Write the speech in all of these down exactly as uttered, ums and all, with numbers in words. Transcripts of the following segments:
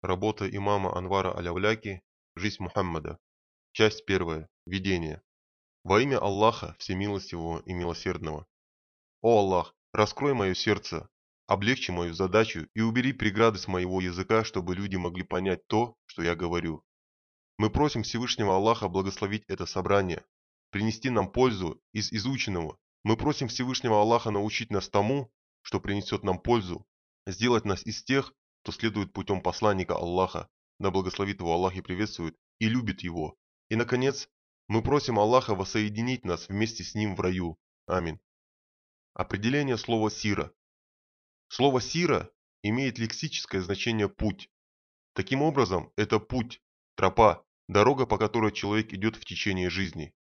Работа имама Анвара Аль-Авляки «Жизнь Мухаммада». Часть первая. Введение. Во имя Аллаха Всемилостивого и Милосердного. О Аллах, раскрой мое сердце, облегчи мою задачу и убери преграды с моего языка, чтобы люди могли понять то, что я говорю. Мы просим Всевышнего Аллаха благословить это собрание, принести нам пользу из изученного. Мы просим Всевышнего Аллаха научить нас тому, что принесет нам пользу, сделать нас из тех, кто следует путем посланника Аллаха, да благословит его Аллах и приветствует, и любит его. И, наконец, мы просим Аллаха воссоединить нас вместе с Ним в раю. Аминь. Определение слова «сира». Слово «сира» имеет лексическое значение «путь». Таким образом, это путь, тропа, дорога, по которой человек идет в течение жизни.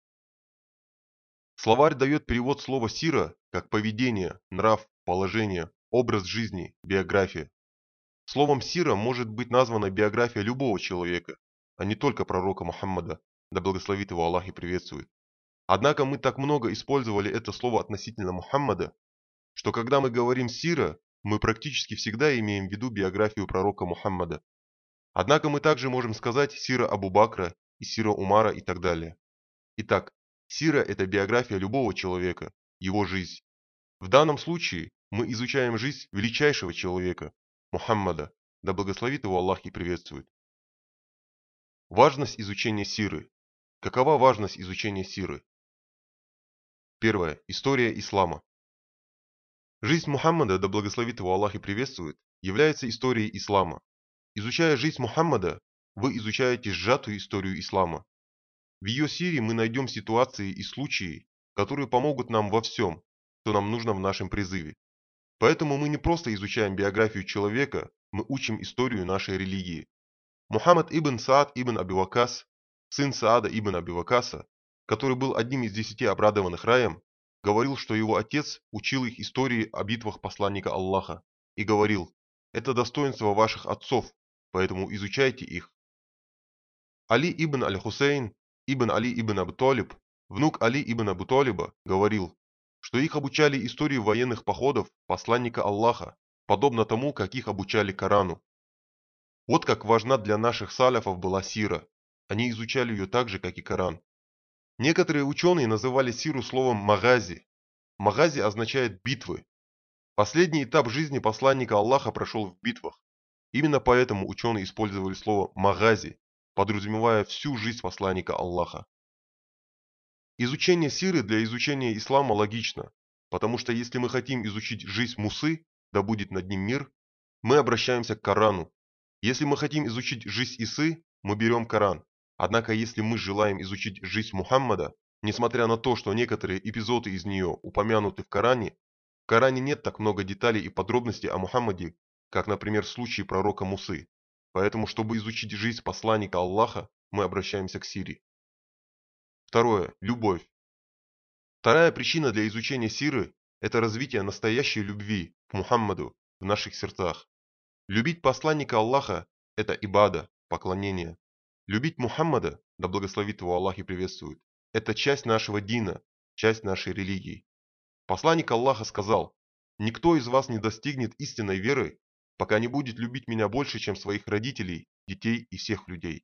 Словарь дает перевод слова «сира» как поведение, нрав, положение, образ жизни, биография. Словом «сира» может быть названа биография любого человека, а не только пророка Мухаммада, да благословит его Аллах и приветствует. Однако мы так много использовали это слово относительно Мухаммада, что когда мы говорим «сира», мы практически всегда имеем в виду биографию пророка Мухаммада. Однако мы также можем сказать «сира Абу Бакра» и «сира Умара» и так далее. Итак, сира – это биография любого человека, его жизнь. В данном случае мы изучаем жизнь величайшего человека, Мухаммада, да благословит его Аллах и приветствует. Важность изучения сиры. Какова важность изучения сиры? Первое. История ислама. Жизнь Мухаммада, да благословит его Аллах и приветствует, является историей ислама. Изучая жизнь Мухаммада, вы изучаете сжатую историю ислама. В ее сире мы найдем ситуации и случаи, которые помогут нам во всем, что нам нужно в нашем призыве. Поэтому мы не просто изучаем биографию человека, мы учим историю нашей религии. Мухаммад ибн Саад ибн Аби Вакас, сын Саада ибн Аби Вакаса, который был одним из десяти обрадованных раем, говорил, что его отец учил их истории о битвах посланника Аллаха и говорил: «Это достоинство ваших отцов, поэтому изучайте их». Али ибн Аль-Хусейн ибн Али ибн Абу Талиб, внук Али ибн Абу Талиба, говорил, что их обучали истории военных походов посланника Аллаха, подобно тому, как их обучали Корану. Вот как важна для наших саляфов была сира. Они изучали ее так же, как и Коран. Некоторые ученые называли сиру словом магази. Магази означает битвы. Последний этап жизни посланника Аллаха прошел в битвах. Именно поэтому ученые использовали слово магази, подразумевая всю жизнь посланника Аллаха. Изучение сиры для изучения ислама логично, потому что если мы хотим изучить жизнь Мусы, да будет над ним мир, мы обращаемся к Корану. Если мы хотим изучить жизнь Исы, мы берем Коран. Однако если мы желаем изучить жизнь Мухаммада, несмотря на то, что некоторые эпизоды из нее упомянуты в Коране, в Коране нет так много деталей и подробностей о Мухаммаде, как, например, в случае пророка Мусы. Поэтому, чтобы изучить жизнь посланника Аллаха, мы обращаемся к сире. Второе. Любовь. Вторая причина для изучения сиры – это развитие настоящей любви к Мухаммаду в наших сердцах. Любить посланника Аллаха – это ибада, поклонение. Любить Мухаммада, да благословит его Аллах и приветствует, это часть нашего дина, часть нашей религии. Посланник Аллаха сказал: «Никто из вас не достигнет истинной веры, пока не будет любить меня больше, чем своих родителей, детей и всех людей».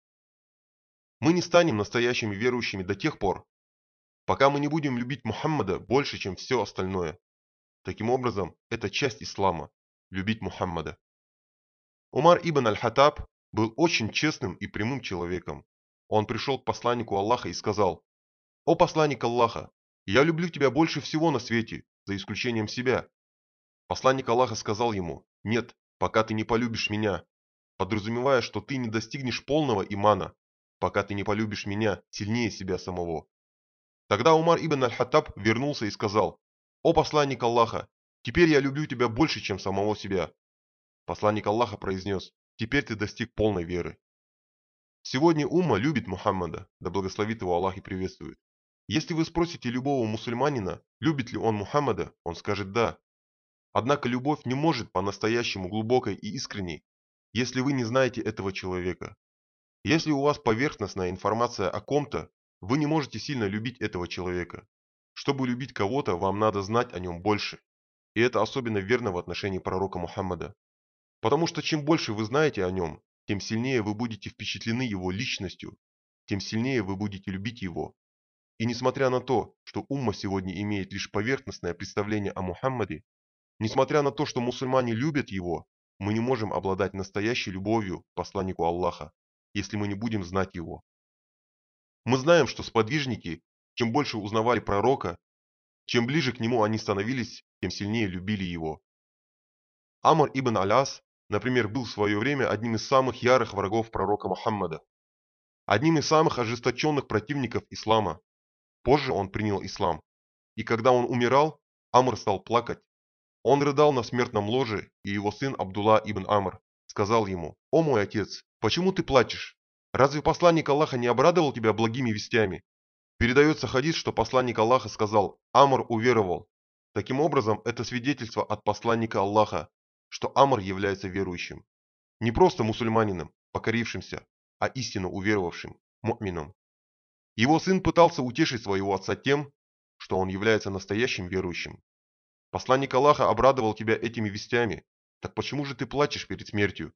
Мы не станем настоящими верующими до тех пор, пока мы не будем любить Мухаммада больше, чем все остальное. Таким образом, это часть ислама – любить Мухаммада. Умар ибн Аль-Хаттаб был очень честным и прямым человеком. Он пришел к посланнику Аллаха и сказал: «О посланник Аллаха, я люблю тебя больше всего на свете, за исключением себя». Посланник Аллаха сказал ему: «Нет, пока ты не полюбишь меня», подразумевая, что ты не достигнешь полного имана, пока ты не полюбишь меня сильнее себя самого. Тогда Умар ибн Аль-Хаттаб вернулся и сказал: «О посланник Аллаха, теперь я люблю тебя больше, чем самого себя». Посланник Аллаха произнес: «Теперь ты достиг полной веры». Сегодня умма любит Мухаммада, да благословит его Аллах и приветствует. Если вы спросите любого мусульманина, любит ли он Мухаммада, он скажет «да». Однако любовь не может по-настоящему глубокой и искренней, если вы не знаете этого человека. Если у вас поверхностная информация о ком-то, вы не можете сильно любить этого человека. Чтобы любить кого-то, вам надо знать о нем больше. И это особенно верно в отношении пророка Мухаммада. Потому что чем больше вы знаете о нем, тем сильнее вы будете впечатлены его личностью, тем сильнее вы будете любить его. И несмотря на то, что умма сегодня имеет лишь поверхностное представление о Мухаммаде, несмотря на то, что мусульмане любят его, мы не можем обладать настоящей любовью к посланнику Аллаха, если мы не будем знать его. Мы знаем, что сподвижники, чем больше узнавали пророка, чем ближе к нему они становились, тем сильнее любили его. Амр ибн Аляс, например, был в свое время одним из самых ярых врагов пророка Мухаммада, одним из самых ожесточенных противников ислама. Позже он принял ислам, и когда он умирал, Амр стал плакать. Он рыдал на смертном ложе, и его сын Абдулла ибн Амр сказал ему: «О мой отец, почему ты плачешь? Разве посланник Аллаха не обрадовал тебя благими вестями?» Передается хадис, что посланник Аллаха сказал: «Амр уверовал». Таким образом, это свидетельство от посланника Аллаха, что Амр является верующим. Не просто мусульманином, покорившимся, а истинно уверовавшим, му'мином. Его сын пытался утешить своего отца тем, что он является настоящим верующим. Посланник Аллаха обрадовал тебя этими вестями, так почему же ты плачешь перед смертью?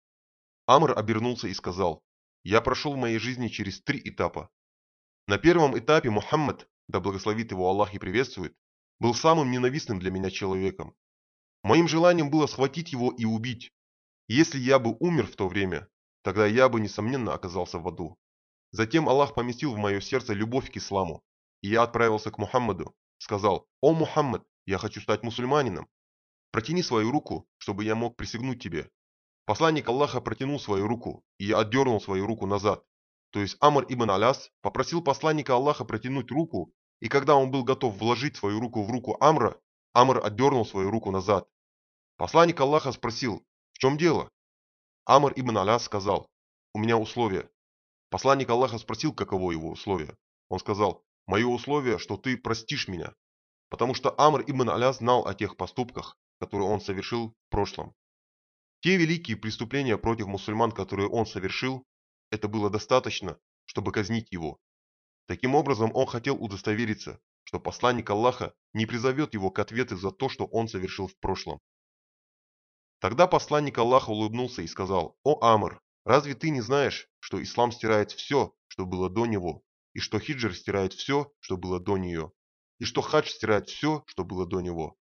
Амр обернулся и сказал: «Я прошел в моей жизни через три этапа. На первом этапе Мухаммад, да благословит его Аллах и приветствует, был самым ненавистным для меня человеком. Моим желанием было схватить его и убить. Если я бы умер в то время, тогда я бы, несомненно, оказался в аду. Затем Аллах поместил в мое сердце любовь к исламу, и я отправился к Мухаммаду, сказал: «О Мухаммад, я хочу стать мусульманином. Протяни свою руку, чтобы я мог присягнуть тебе». Посланник Аллаха протянул свою руку, и я отдернул свою руку назад. То есть Амр ибн Аляс попросил посланника Аллаха протянуть руку, и когда он был готов вложить свою руку в руку Амра, Амр отдернул свою руку назад. Посланник Аллаха спросил: «В чем дело?» Амр ибн Аляс сказал: «У меня условие». Посланник Аллаха спросил, каково его условие. Он сказал: «Мое условие, что ты простишь меня», потому что Амр ибн Аляс знал о тех поступках, которые он совершил в прошлом. Те великие преступления против мусульман, которые он совершил, это было достаточно, чтобы казнить его. Таким образом, он хотел удостовериться, что посланник Аллаха не призовет его к ответу за то, что он совершил в прошлом. Тогда посланник Аллаха улыбнулся и сказал: «О Амр, разве ты не знаешь, что ислам стирает все, что было до него, и что хиджр стирает все, что было до нее, и что хадж стирает все, что было до него?»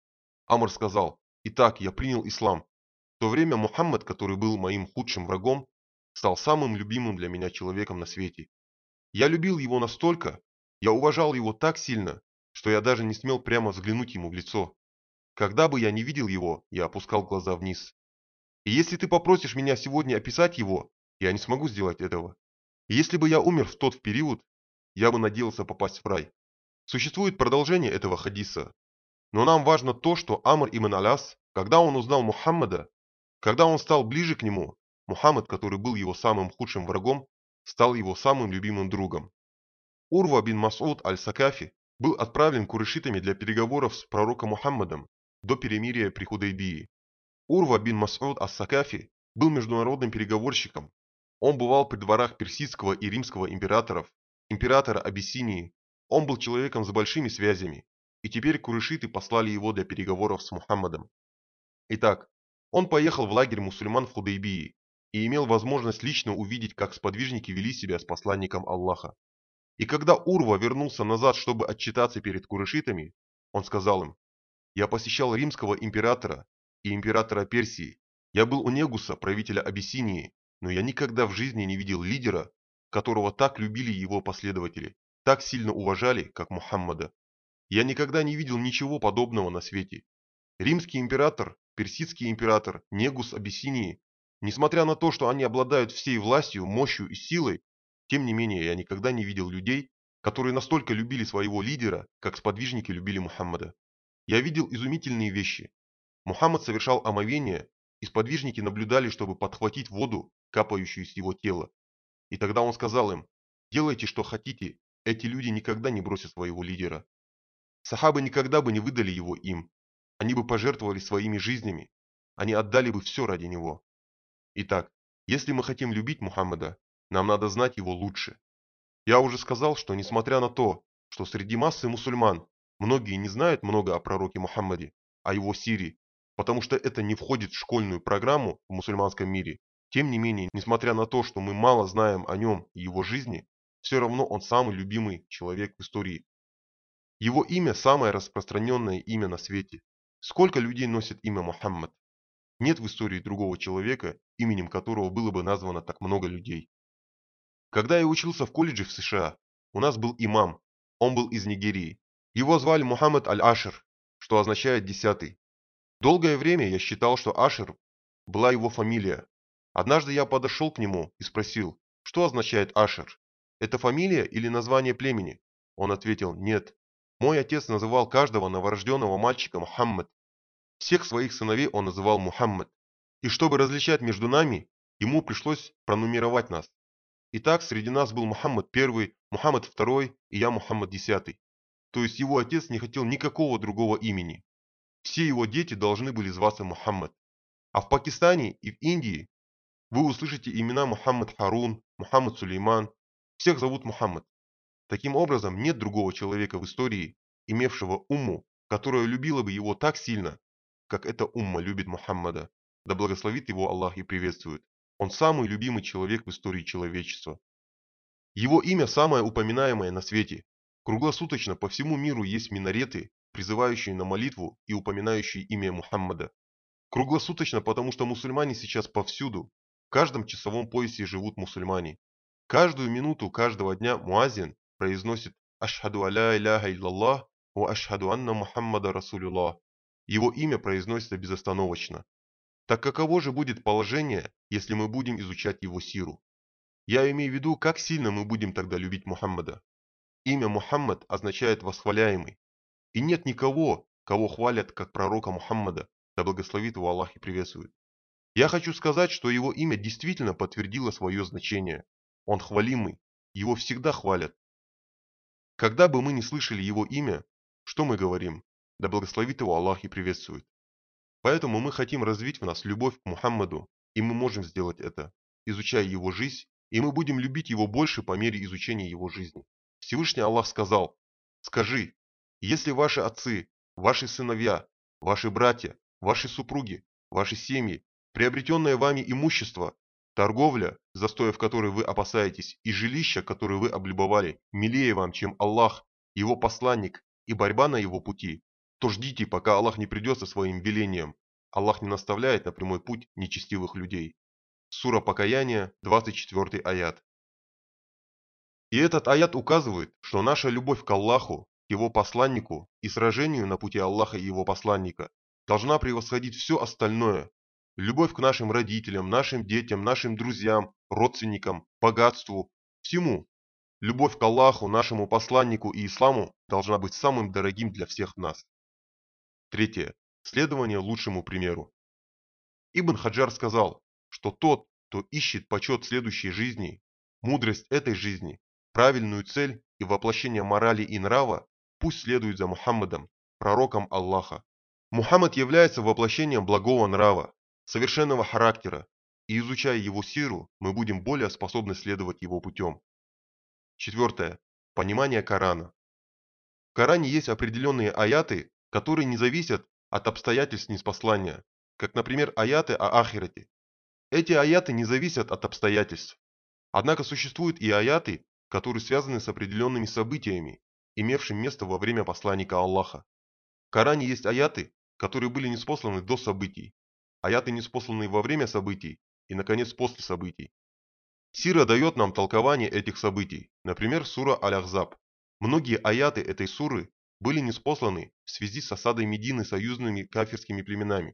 Амр сказал: «Итак, я принял ислам. В то время Мухаммад, который был моим худшим врагом, стал самым любимым для меня человеком на свете. Я любил его настолько, я уважал его так сильно, что я даже не смел прямо взглянуть ему в лицо. Когда бы я не видел его, я опускал глаза вниз. И если ты попросишь меня сегодня описать его, я не смогу сделать этого. И если бы я умер в тот период, я бы надеялся попасть в рай». Существует продолжение этого хадиса, но нам важно то, что Амр ибн Аляс, когда он узнал Мухаммада, когда он стал ближе к нему, Мухаммад, который был его самым худшим врагом, стал его самым любимым другом. Урва бин Мас'уд аль-Сакафи был отправлен курайшитами для переговоров с пророком Мухаммадом до перемирия при Худайбии. Урва бин Мас'уд аль-Сакафи был международным переговорщиком. Он бывал при дворах персидского и римского императоров, императора Абиссинии. Он был человеком с большими связями, и теперь курайшиты послали его для переговоров с Мухаммадом. Итак, он поехал в лагерь мусульман в Худайбии и имел возможность лично увидеть, как сподвижники вели себя с посланником Аллаха. И когда Урва вернулся назад, чтобы отчитаться перед курайшитами, он сказал им: «Я посещал римского императора и императора Персии. Я был у Негуса, правителя Абиссинии, но я никогда в жизни не видел лидера, которого так любили его последователи, так сильно уважали, как Мухаммада. Я никогда не видел ничего подобного на свете. Римский император, персидский император, Негус Абиссинии, несмотря на то, что они обладают всей властью, мощью и силой, тем не менее я никогда не видел людей, которые настолько любили своего лидера, как сподвижники любили Мухаммада. Я видел изумительные вещи. Мухаммад совершал омовение, и сподвижники наблюдали, чтобы подхватить воду, капающую с его тела. И тогда он сказал им: «Делайте, что хотите, эти люди никогда не бросят своего лидера». Сахабы никогда бы не выдали его им. Они бы пожертвовали своими жизнями. Они отдали бы все ради него. Итак, если мы хотим любить Мухаммада, нам надо знать его лучше. Я уже сказал, что несмотря на то, что среди массы мусульман многие не знают много о пророке Мухаммаде, о его сире, потому что это не входит в школьную программу в мусульманском мире. Тем не менее, несмотря на то, что мы мало знаем о нем и его жизни, все равно он самый любимый человек в истории. Его имя самое распространенное имя на свете. Сколько людей носит имя Мухаммад? Нет в истории другого человека, именем которого было бы названо так много людей. Когда я учился в колледже в США, у нас был имам. Он был из Нигерии. Его звали Мухаммад Аль-Ашир, что означает «десятый». Долгое время я считал, что Ашир была его фамилия. Однажды я подошел к нему и спросил, что означает Ашир? Это фамилия или название племени? Он ответил, нет. Мой отец называл каждого новорожденного мальчика Мухаммад. Всех своих сыновей он называл Мухаммад. И чтобы различать между нами, ему пришлось пронумеровать нас. Итак, среди нас был Мухаммад первый, Мухаммад второй и я Мухаммад десятый. То есть его отец не хотел никакого другого имени. Все его дети должны были зваться Мухаммад. А в Пакистане и в Индии вы услышите имена Мухаммад Харун, Мухаммад Сулейман. Всех зовут Мухаммад. Таким образом, нет другого человека в истории, имевшего умму, которая любила бы его так сильно, как эта умма любит Мухаммада. Да благословит его Аллах и приветствует. Он самый любимый человек в истории человечества. Его имя самое упоминаемое на свете. Круглосуточно по всему миру есть минареты, призывающие на молитву и упоминающие имя Мухаммада. Круглосуточно, потому что мусульмане сейчас повсюду. В каждом часовом поясе живут мусульмане. Каждую минуту каждого дня муазин произносит «Ашхаду аля иляха илляллах ва ашхаду анна Мухаммада Расулюллах». Его имя произносится безостановочно. Так каково же будет положение, если мы будем изучать его сиру? Я имею в виду, как сильно мы будем тогда любить Мухаммада. Имя Мухаммад означает «восхваляемый». И нет никого, кого хвалят, как пророка Мухаммада, да благословит его Аллах и приветствует. Я хочу сказать, что его имя действительно подтвердило свое значение. Он хвалимый, его всегда хвалят. Когда бы мы ни слышали его имя, что мы говорим? Да благословит его Аллах и приветствует. Поэтому мы хотим развить в нас любовь к Мухаммаду, и мы можем сделать это, изучая его жизнь, и мы будем любить его больше по мере изучения его жизни. Всевышний Аллах сказал: «Скажи, если ваши отцы, ваши сыновья, ваши братья, ваши супруги, ваши семьи, приобретенное вами имущество, торговля, застоя в которой вы опасаетесь, и жилища, которые вы облюбовали, милее вам, чем Аллах, его посланник и борьба на его пути, то ждите, пока Аллах не придет со своим велением. Аллах не наставляет на прямой путь нечестивых людей». Сура Покаяние, двадцать четвёртый аят. И этот аят указывает, что наша любовь к Аллаху, к его посланнику и сражению на пути Аллаха и его посланника должна превосходить все остальное. Любовь к нашим родителям, нашим детям, нашим друзьям, родственникам, богатству, всему. Любовь к Аллаху, нашему посланнику и исламу должна быть самым дорогим для всех нас. Третье. Следование лучшему примеру. Ибн Хаджар сказал, что тот, кто ищет почет следующей жизни, мудрость этой жизни, правильную цель и воплощение морали и нрава, пусть следует за Мухаммадом, пророком Аллаха. Мухаммад является воплощением благого нрава, совершенного характера, и изучая его сиру, мы будем более способны следовать его путем. Четвертое. Понимание Корана. В Коране есть определенные аяты, которые не зависят от обстоятельств ниспослания, как, например, аяты о ахирате. Эти аяты не зависят от обстоятельств. Однако существуют и аяты, которые связаны с определенными событиями, имевшими место во время посланника Аллаха. В Коране есть аяты, которые были ниспосланы до событий, аяты, ниспосланные во время событий и, наконец, после событий. Сира дает нам толкование этих событий, например, сура Аль-Ахзаб. Многие аяты этой суры были ниспосланы в связи с осадой Медины союзными кафирскими племенами.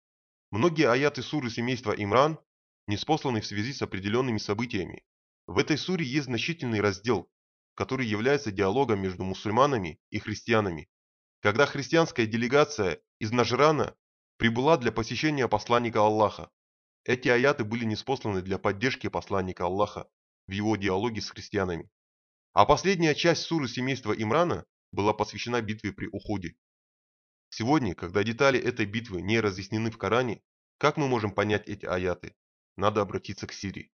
Многие аяты суры семейства Имран ниспосланы в связи с определенными событиями. В этой суре есть значительный раздел, который является диалогом между мусульманами и христианами. Когда христианская делегация из Наджрана прибыла для посещения посланника Аллаха, эти аяты были ниспосланы для поддержки посланника Аллаха в его диалоге с христианами. А последняя часть суры семейства Имрана была посвящена битве при Ухуде. Сегодня, когда детали этой битвы не разъяснены в Коране, как мы можем понять эти аяты? Надо обратиться к сире.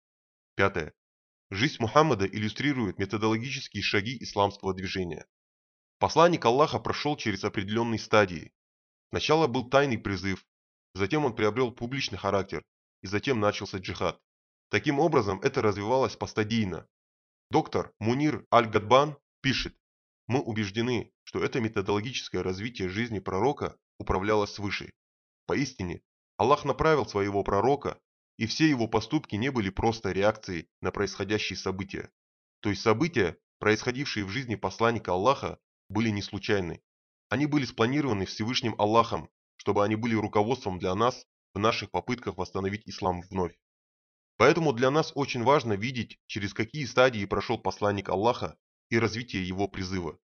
Пятое. Жизнь Мухаммада иллюстрирует методологические шаги исламского движения. Посланник Аллаха прошел через определенные стадии. Сначала был тайный призыв, затем он приобрел публичный характер, и затем начался джихад. Таким образом, это развивалось постадийно. Доктор Мунир Аль-Гадбан пишет: «Мы убеждены, что это методологическое развитие жизни пророка управлялось свыше. Поистине, Аллах направил своего пророка, и все его поступки не были просто реакцией на происходящие события. То есть события, происходившие в жизни посланника Аллаха, были не случайны. Они были спланированы Всевышним Аллахом, чтобы они были руководством для нас в наших попытках восстановить ислам вновь. Поэтому для нас очень важно видеть, через какие стадии прошел посланник Аллаха и развитие его призыва».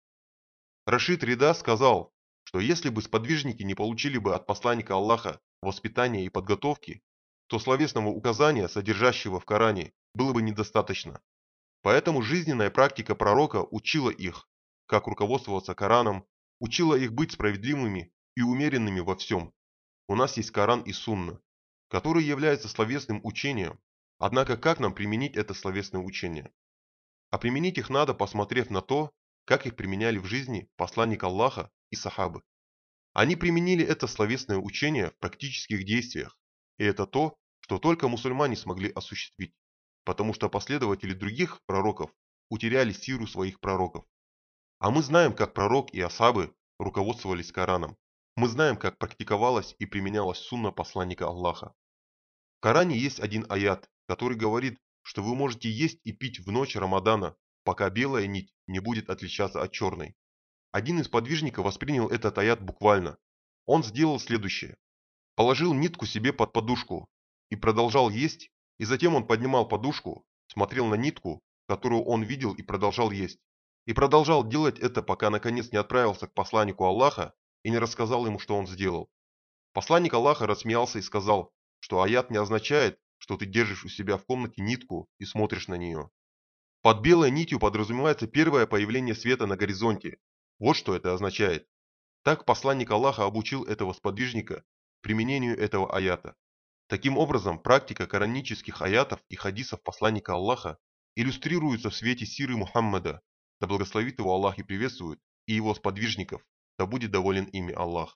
Рашид Рида сказал, что если бы сподвижники не получили бы от посланника Аллаха воспитания и подготовки, то словесного указания, содержащего в Коране, было бы недостаточно. Поэтому жизненная практика пророка учила их, как руководствоваться Кораном, учила их быть справедливыми и умеренными во всем. У нас есть Коран и Сунна, которые являются словесным учением, однако как нам применить это словесное учение? А применить их надо, посмотрев на то, как их применяли в жизни посланник Аллаха и сахабы. Они применили это словесное учение в практических действиях, и это то, что только мусульмане смогли осуществить, потому что последователи других пророков утеряли сиру своих пророков. А мы знаем, как пророк и асхабы руководствовались Кораном. Мы знаем, как практиковалась и применялась сунна посланника Аллаха. В Коране есть один аят, который говорит, что вы можете есть и пить в ночь Рамадана, пока белая нить не будет отличаться от черной. Один из подвижников воспринял этот аят буквально. Он сделал следующее. Положил нитку себе под подушку и продолжал есть, и затем он поднимал подушку, смотрел на нитку, которую он видел, и продолжал есть. И продолжал делать это, пока наконец не отправился к посланнику Аллаха и не рассказал ему, что он сделал. Посланник Аллаха рассмеялся и сказал, что аят не означает, что ты держишь у себя в комнате нитку и смотришь на нее. Под белой нитью подразумевается первое появление света на горизонте. Вот что это означает. Так посланник Аллаха обучил этого сподвижника применению этого аята. Таким образом, практика коранических аятов и хадисов посланника Аллаха иллюстрируется в свете сиры Мухаммада, да благословит его Аллах и приветствует, и его сподвижников, да будет доволен ими Аллах.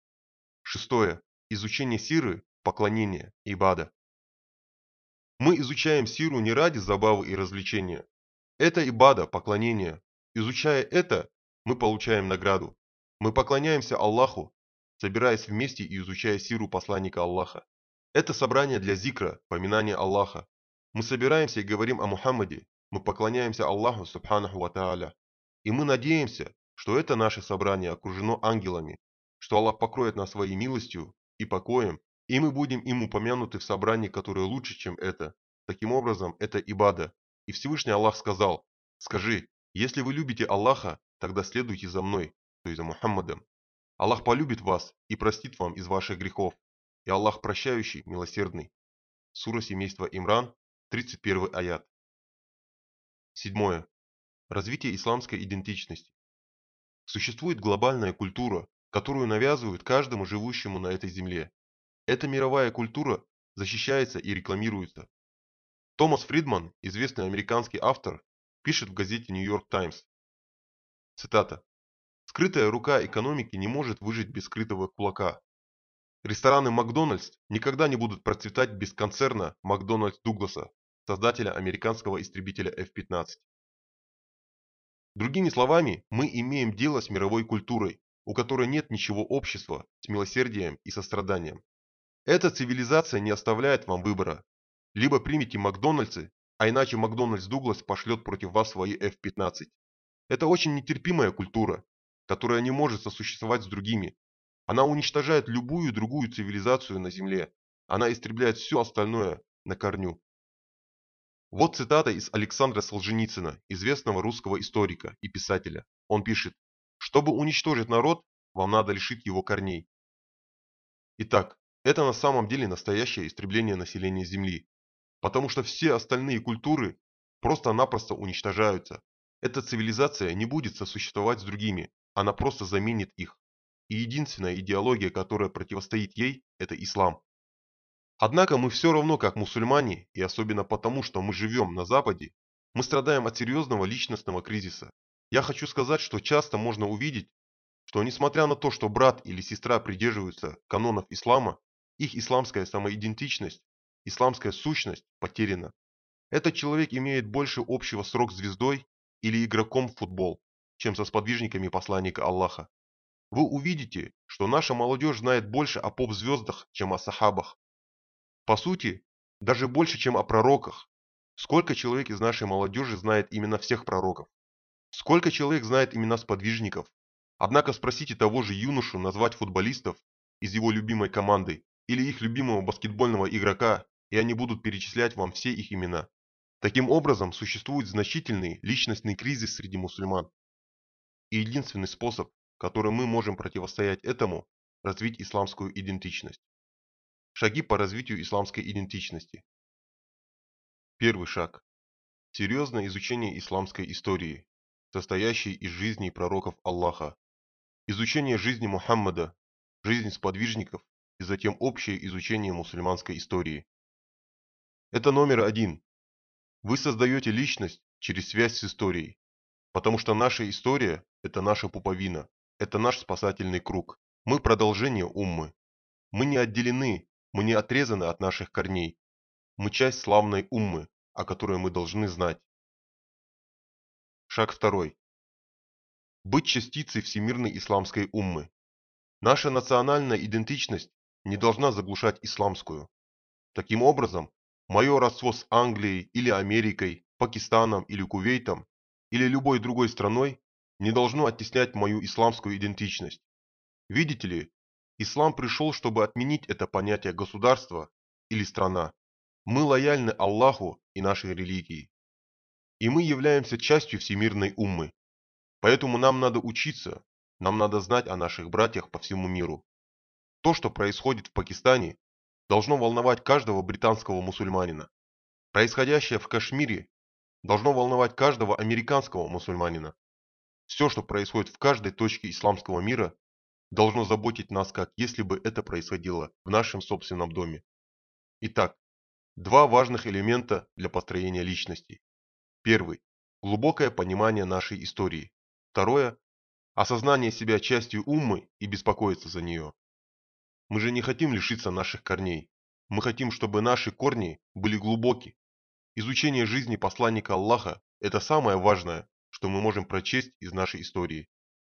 Шестое. Изучение сиры, поклонение, ибада. Мы изучаем сиру не ради забавы и развлечения. Это ибада, поклонение. Изучая это, мы получаем награду. Мы поклоняемся Аллаху, собираясь вместе и изучая сиру посланника Аллаха. Это собрание для зикра, поминания Аллаха. Мы собираемся и говорим о Мухаммаде, мы поклоняемся Аллаху Субханаху ва Тааля. И мы надеемся, что это наше собрание окружено ангелами, что Аллах покроет нас своей милостью и покоем, и мы будем им упомянуты в собрании, которое лучше, чем это. Таким образом, это ибада. И Всевышний Аллах сказал: «Скажи, если вы любите Аллаха, тогда следуйте за мной», то есть за Мухаммадом. Аллах полюбит вас и простит вам из ваших грехов. И Аллах прощающий, милосердный. Сура семейства Имран, тридцать первый аят. Седьмое. Развитие исламской идентичности. Существует глобальная культура, которую навязывают каждому живущему на этой земле. Эта мировая культура защищается и рекламируется. Томас Фридман, известный американский автор, пишет в газете Нью-Йорк Таймс. Цитата. «Скрытая рука экономики не может выжить без скрытого кулака. Рестораны Макдональдс никогда не будут процветать без концерна Макдональдс Дугласа, создателя американского истребителя эф пятнадцать. Другими словами, мы имеем дело с мировой культурой, у которой нет ничего общего с милосердием и состраданием. Эта цивилизация не оставляет вам выбора. Либо примите Макдональдсы, а иначе Макдональдс Дуглас пошлет против вас свои эф пятнадцать. Это очень нетерпимая культура, которая не может сосуществовать с другими. Она уничтожает любую другую цивилизацию на Земле. Она истребляет все остальное на корню». Вот цитата из Александра Солженицына, известного русского историка и писателя. Он пишет: «Чтобы уничтожить народ, вам надо лишить его корней». Итак, это на самом деле настоящее истребление населения Земли, потому что все остальные культуры просто-напросто уничтожаются. Эта цивилизация не будет сосуществовать с другими, она просто заменит их. И единственная идеология, которая противостоит ей, это ислам. Однако мы все равно, как мусульмане, и особенно потому, что мы живем на Западе, мы страдаем от серьезного личностного кризиса. Я хочу сказать, что часто можно увидеть, что несмотря на то, что брат или сестра придерживаются канонов ислама, их исламская самоидентичность, исламская сущность потеряна. Этот человек имеет больше общего с рок-звездой или игроком в футбол, чем со сподвижниками посланника Аллаха. Вы увидите, что наша молодежь знает больше о поп-звездах, чем о сахабах. По сути, даже больше, чем о пророках. Сколько человек из нашей молодежи знает имена всех пророков? Сколько человек знает имена сподвижников? Однако спросите того же юношу назвать футболистов из его любимой команды или их любимого баскетбольного игрока, и они будут перечислять вам все их имена. Таким образом, существует значительный личностный кризис среди мусульман. И единственный способ, которым мы можем противостоять этому, развить исламскую идентичность. Шаги по развитию исламской идентичности. Первый шаг. Серьезное изучение исламской истории, состоящей из жизней пророков Аллаха. Изучение жизни Мухаммада, жизни сподвижников и затем общее изучение мусульманской истории. Это номер один. Вы создаете личность через связь с историей, потому что наша история – это наша пуповина, это наш спасательный круг. Мы продолжение уммы. Мы не отделены, мы не отрезаны от наших корней. Мы часть славной уммы, о которой мы должны знать. Шаг второй. Быть частицей всемирной исламской уммы. Наша национальная идентичность не должна заглушать исламскую. Таким образом, мое родство с Англией или Америкой, Пакистаном или Кувейтом или любой другой страной не должно оттеснять мою исламскую идентичность. Видите ли, ислам пришел, чтобы отменить это понятие государства или страна. Мы лояльны Аллаху и нашей религии. И мы являемся частью всемирной уммы. Поэтому нам надо учиться, нам надо знать о наших братьях по всему миру. То, что происходит в Пакистане, должно волновать каждого британского мусульманина. Происходящее в Кашмире должно волновать каждого американского мусульманина. Все, что происходит в каждой точке исламского мира, должно заботить нас, как если бы это происходило в нашем собственном доме. Итак, два важных элемента для построения личности. Первый – глубокое понимание нашей истории. Второе – осознание себя частью уммы и беспокоиться за нее. Мы же не хотим лишиться наших корней. Мы хотим, чтобы наши корни были глубоки. Изучение жизни посланника Аллаха – это самое важное, что мы можем прочесть из нашей истории.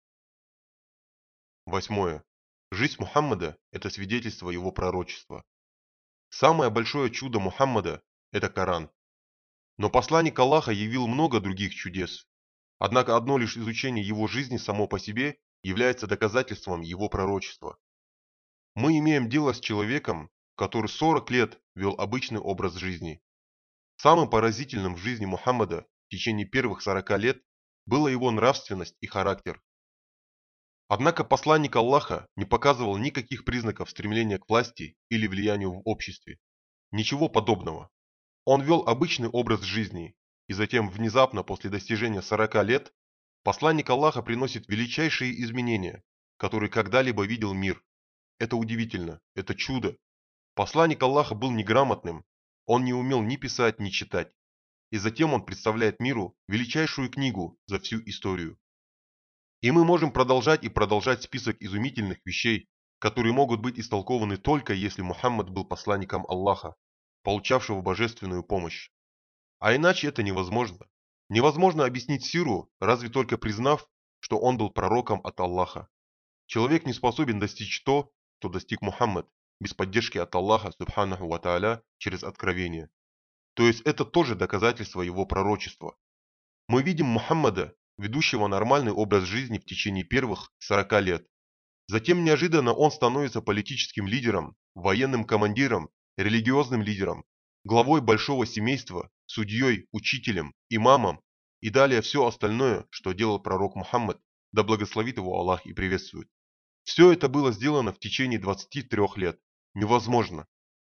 Восьмое. Жизнь Мухаммада – это свидетельство его пророчества. Самое большое чудо Мухаммада – это Коран. Но посланник Аллаха явил много других чудес. Однако одно лишь изучение его жизни само по себе является доказательством его пророчества. Мы имеем дело с человеком, который сорок лет вел обычный образ жизни. Самым поразительным в жизни Мухаммада в течение первых сорока лет была его нравственность и характер. Однако посланник Аллаха не показывал никаких признаков стремления к власти или влиянию в обществе. Ничего подобного. Он вел обычный образ жизни, и затем внезапно после достижения сорока лет посланник Аллаха приносит величайшие изменения, которые когда-либо видел мир. Это удивительно, это чудо. Посланник Аллаха был неграмотным, он не умел ни писать, ни читать. И затем он представляет миру величайшую книгу за всю историю. И мы можем продолжать и продолжать список изумительных вещей, которые могут быть истолкованы только если Мухаммад был посланником Аллаха, получавшего божественную помощь. А иначе это невозможно. Невозможно объяснить сиру, разве только признав, что он был пророком от Аллаха. Человек не способен достичь то, что достиг Мухаммад, без поддержки от Аллаха Субханаху ва Тааля через откровение. То есть это тоже доказательство его пророчества. Мы видим Мухаммада, ведущего нормальный образ жизни в течение первых сорока лет. Затем неожиданно он становится политическим лидером, военным командиром, религиозным лидером, главой большого семейства, судьей, учителем, имамом и далее все остальное, что делал пророк Мухаммад, да благословит его Аллах и приветствует. Все это было сделано в течение двадцати трёх лет. Невозможно.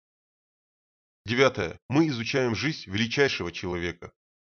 Девятое. Мы изучаем жизнь величайшего человека.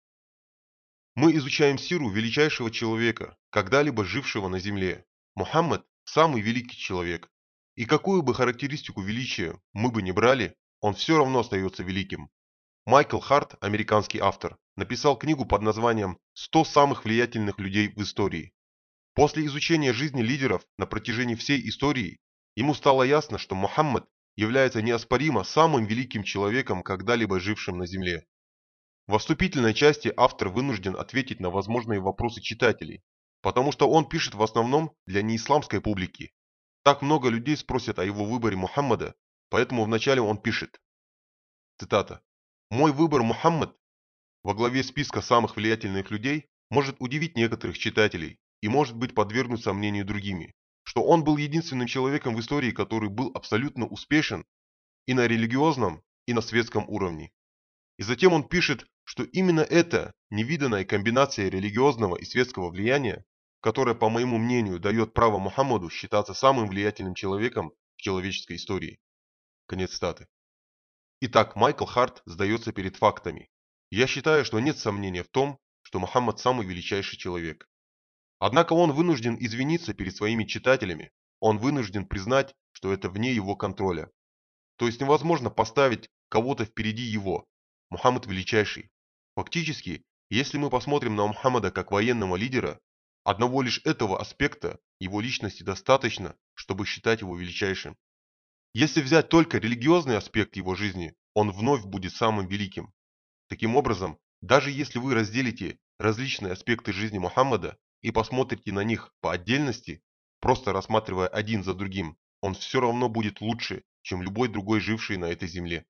Мы изучаем сиру величайшего человека, когда-либо жившего на земле. Мухаммад – самый великий человек. И какую бы характеристику величия мы бы ни брали, он все равно остается великим. Майкл Харт, американский автор, написал книгу под названием «сто самых влиятельных людей в истории». После изучения жизни лидеров на протяжении всей истории, ему стало ясно, что Мухаммад является неоспоримо самым великим человеком, когда-либо жившим на земле. Во вступительной части автор вынужден ответить на возможные вопросы читателей, потому что он пишет в основном для неисламской публики. Так много людей спросят о его выборе Мухаммада, поэтому вначале он пишет. Цитата. «Мой выбор Мухаммад во главе списка самых влиятельных людей может удивить некоторых читателей и может быть подвергнут сомнению другими, что он был единственным человеком в истории, который был абсолютно успешен и на религиозном, и на светском уровне». И затем он пишет, что именно эта невиданная комбинация религиозного и светского влияния, которая, по моему мнению, дает право Мухаммаду считаться самым влиятельным человеком в человеческой истории. Конец цитаты. Итак, Майкл Харт сдается перед фактами. Я считаю, что нет сомнения в том, что Мухаммад самый величайший человек. Однако он вынужден извиниться перед своими читателями, он вынужден признать, что это вне его контроля. То есть невозможно поставить кого-то впереди его. Мухаммад величайший. Фактически, если мы посмотрим на Мухаммада как военного лидера, одного лишь этого аспекта его личности достаточно, чтобы считать его величайшим. Если взять только религиозный аспект его жизни, он вновь будет самым великим. Таким образом, даже если вы разделите различные аспекты жизни Мухаммада и посмотрите на них по отдельности, просто рассматривая один за другим, он все равно будет лучше, чем любой другой живший на этой земле.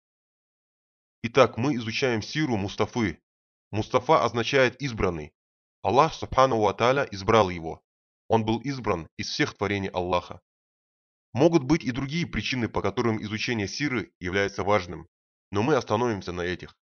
Итак, мы изучаем сиру Мустафы. Мустафа означает избранный. Аллах Субхану ва Тааля избрал его. Он был избран из всех творений Аллаха. Могут быть и другие причины, по которым изучение сиры является важным, но мы остановимся на этих.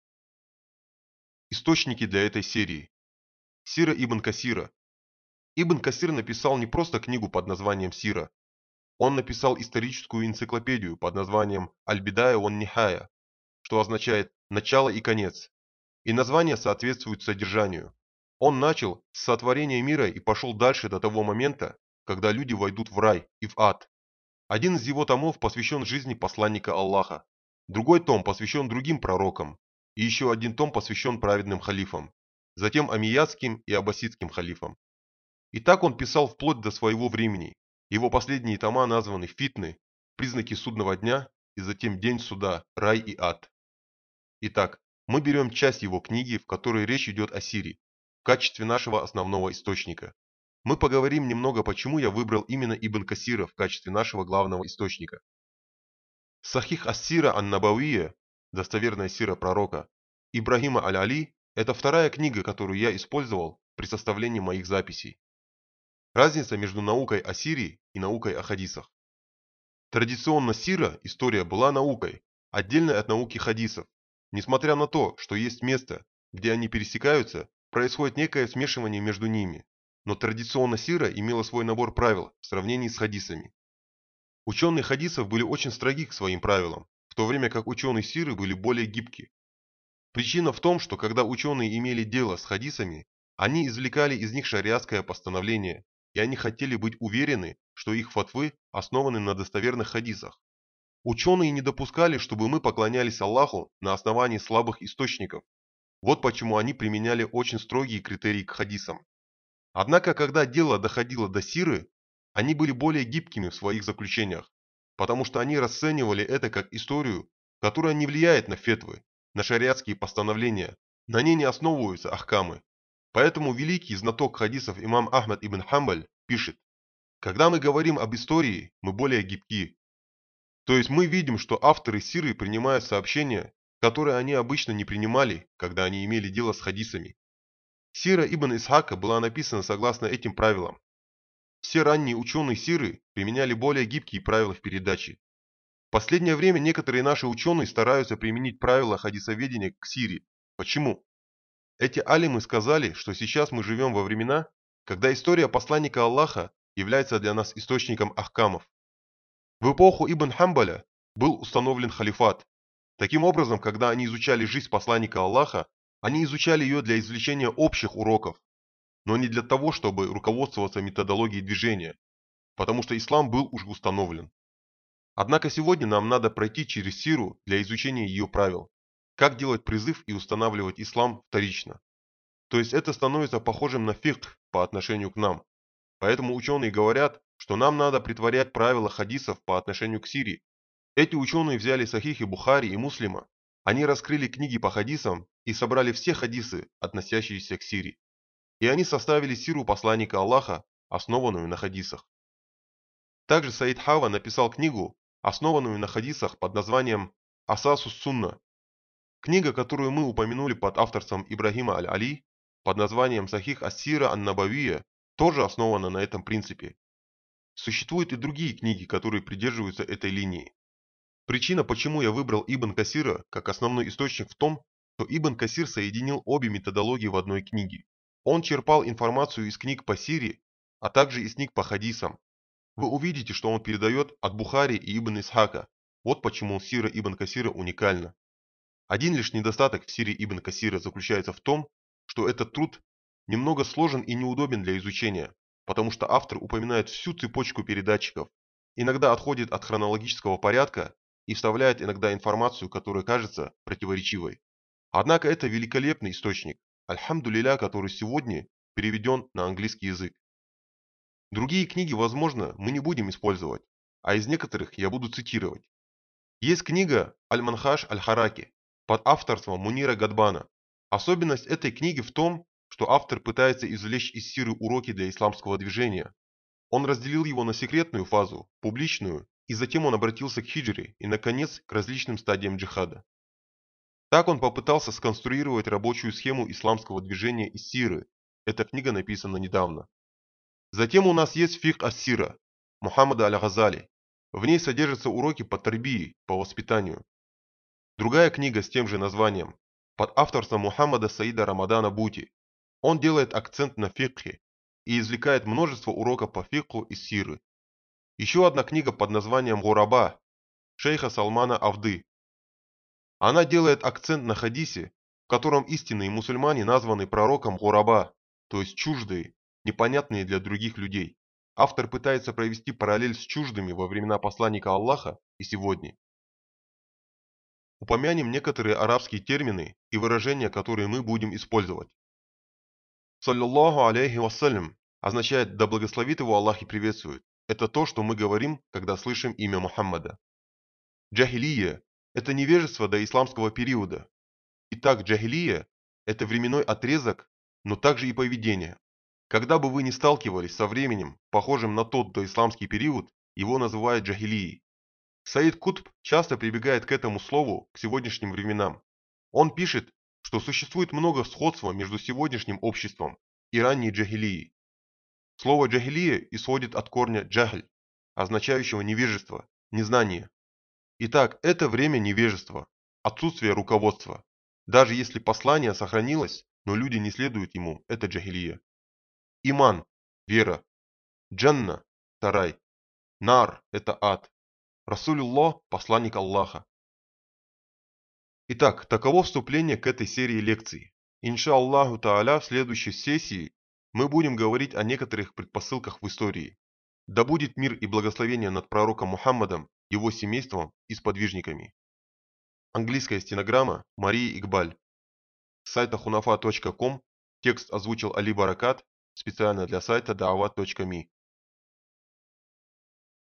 Источники для этой серии. Сира Ибн Касира. Ибн Касир написал не просто книгу под названием Сира. Он написал историческую энциклопедию под названием Аль-Бидая ван Нихая, что означает «начало и конец», и название соответствует содержанию. Он начал с сотворения мира и пошел дальше до того момента, когда люди войдут в рай и в ад. Один из его томов посвящен жизни посланника Аллаха, другой том посвящен другим пророкам, и еще один том посвящен праведным халифам, затем аммиядским и аббасидским халифам. И так он писал вплоть до своего времени. Его последние тома названы «Фитны», «Признаки судного дня» и затем «День суда», «Рай и ад». Итак, мы берем часть его книги, в которой речь идет о Сире, в качестве нашего основного источника. Мы поговорим немного, почему я выбрал именно Ибн Касира в качестве нашего главного источника. Сахих ас-Сира ан-Набавия, достоверная сира пророка, Ибрагима аль-Али – это вторая книга, которую я использовал при составлении моих записей. Разница между наукой о Сире и наукой о хадисах. Традиционно сира, история, была наукой, отдельной от науки хадисов. Несмотря на то, что есть место, где они пересекаются, происходит некое смешивание между ними. Но традиционно сира имела свой набор правил в сравнении с хадисами. Ученые хадисов были очень строги к своим правилам, в то время как ученые сиры были более гибки. Причина в том, что когда ученые имели дело с хадисами, они извлекали из них шариатское постановление, и они хотели быть уверены, что их фатвы основаны на достоверных хадисах. Ученые не допускали, чтобы мы поклонялись Аллаху на основании слабых источников. Вот почему они применяли очень строгие критерии к хадисам. Однако, когда дело доходило до сиры, они были более гибкими в своих заключениях, потому что они расценивали это как историю, которая не влияет на фетвы, на шариатские постановления, на ней не основываются ахкамы. Поэтому великий знаток хадисов имам Ахмад ибн Хамбаль пишет: «Когда мы говорим об истории, мы более гибки». То есть мы видим, что авторы сиры принимают сообщения, которые они обычно не принимали, когда они имели дело с хадисами. Сира Ибн Исхака была написана согласно этим правилам. Все ранние ученые сиры применяли более гибкие правила в передаче. В последнее время некоторые наши ученые стараются применить правила хадисоведения к сире. Почему? Эти алимы сказали, что сейчас мы живем во времена, когда история посланника Аллаха является для нас источником ахкамов. В эпоху Ибн Хамбаля был установлен халифат. Таким образом, когда они изучали жизнь посланника Аллаха, они изучали ее для извлечения общих уроков, но не для того, чтобы руководствоваться методологией движения, потому что ислам был уже установлен. Однако сегодня нам надо пройти через сиру для изучения ее правил, как делать призыв и устанавливать ислам вторично. То есть это становится похожим на фикх по отношению к нам. Поэтому ученые говорят, что нам надо притворять правила хадисов по отношению к сире. Эти ученые взяли Сахих и Бухари и Муслима. Они раскрыли книги по хадисам и собрали все хадисы, относящиеся к сире. И они составили сиру посланника Аллаха, основанную на хадисах. Также Саид Хава написал книгу, основанную на хадисах под названием «Асасус Сунна». Книга, которую мы упомянули под авторством Ибрагима Аль-Али, под названием Сахих ас-Сира ан-Набавия, тоже основана на этом принципе. Существуют и другие книги, которые придерживаются этой линии. Причина, почему я выбрал Ибн Касира как основной источник, в том, что Ибн Касир соединил обе методологии в одной книге. Он черпал информацию из книг по сире, а также из книг по хадисам. Вы увидите, что он передает от Бухари и Ибн Исхака. Вот почему сира Ибн Касира уникальна. Один лишь недостаток в сире Ибн Касира заключается в том, что этот труд немного сложен и неудобен для изучения, потому что автор упоминает всю цепочку передатчиков, иногда отходит от хронологического порядка и вставляет иногда информацию, которая кажется противоречивой. Однако это великолепный источник, альхамдулилля, который сегодня переведен на английский язык. Другие книги, возможно, мы не будем использовать, а из некоторых я буду цитировать. Есть книга Аль-Манхаш Аль-Хараки под авторством Мунира Гадбана. Особенность этой книги в том, что автор пытается извлечь из сиры уроки для исламского движения. Он разделил его на секретную фазу, публичную, и затем он обратился к хиджре и, наконец, к различным стадиям джихада. Так он попытался сконструировать рабочую схему исламского движения из сиры. Эта книга написана недавно. Затем у нас есть фикх ас-сира Мухаммада Аль-Газали. В ней содержатся уроки по тарбии, по воспитанию. Другая книга с тем же названием, под авторством Мухаммада Саида Рамадана Бути. Он делает акцент на фикхе и извлекает множество уроков по фикху из сиры. Еще одна книга под названием Гураба шейха Салмана Авды. Она делает акцент на хадисе, в котором истинные мусульмане названы пророком Гураба, то есть чуждые, непонятные для других людей. Автор пытается провести параллель с чуждыми во времена посланника Аллаха и сегодня. Упомянем некоторые арабские термины и выражения, которые мы будем использовать. Саллаллаху алейхи вассалям означает «да благословит его Аллах и приветствует». Это то, что мы говорим, когда слышим имя Мухаммада. Джахилия – это невежество до исламского периода. Итак, джахилия – это временной отрезок, но также и поведение. Когда бы вы ни сталкивались со временем, похожим на тот доисламский период, его называют джахилией. Саид Кутб часто прибегает к этому слову к сегодняшним временам. Он пишет, что существует много сходства между сегодняшним обществом и ранней джахилией. Слово джахилия исходит от корня джахль, означающего невежество, незнание. Итак, это время невежества, отсутствие руководства. Даже если послание сохранилось, но люди не следуют ему, это джахилия. Иман – вера. Джанна – рай. Нар – это ад. Расулюллах – посланник Аллаха. Итак, таково вступление к этой серии лекций. Инша Аллаху Тааля в следующей сессии мы будем говорить о некоторых предпосылках в истории. Да будет мир и благословение над пророком Мухаммадом, его семейством и сподвижниками. Английская стенограмма Марии Игбаль. С сайта хунафа точка ком текст озвучил Али Баракат специально для сайта даават точка ми.